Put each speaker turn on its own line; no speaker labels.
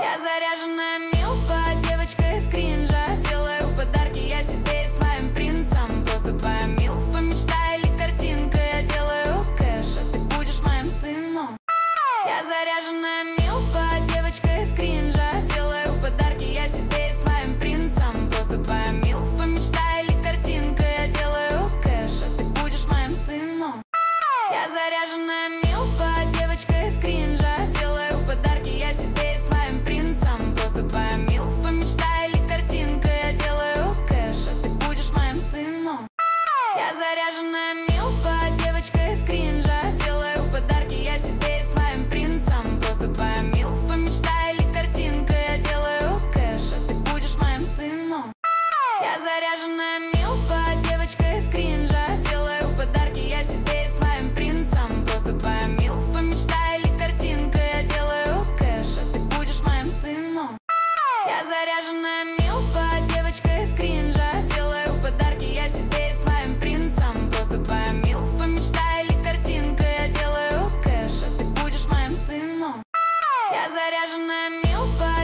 Я заряженная милфа, девочка из кринжа. Делаю подарки я себе и своим принцам. Просто твоя